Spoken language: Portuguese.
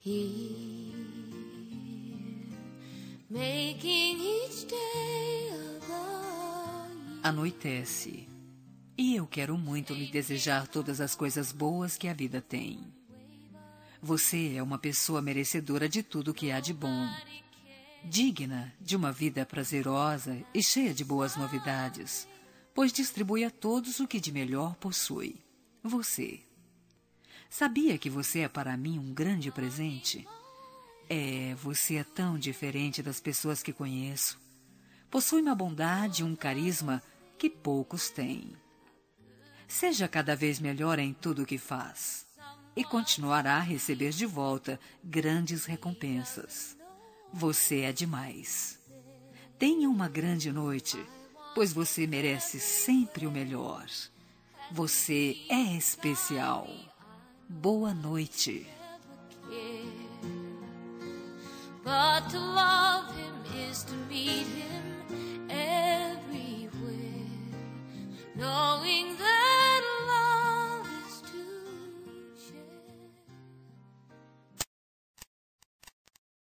Here, making each day of the year. Anoitece, e eu quero muito lhe desejar todas as coisas boas que a vida tem. Você é uma pessoa merecedora de tudo que há de bom, digna de uma vida prazerosa e cheia de boas novidades, pois distribui a todos o que de melhor possui. Você. Sabia que você é para mim um grande presente? Você é tão diferente das pessoas que conheço. Possui uma bondade e um carisma que poucos têm. Seja cada vez melhor em tudo o que faz, e continuará a receber de volta grandes recompensas. Você é demais. Tenha uma grande noite, pois você merece sempre o melhor. Você é especial. Boa noite. But to love him is to meet him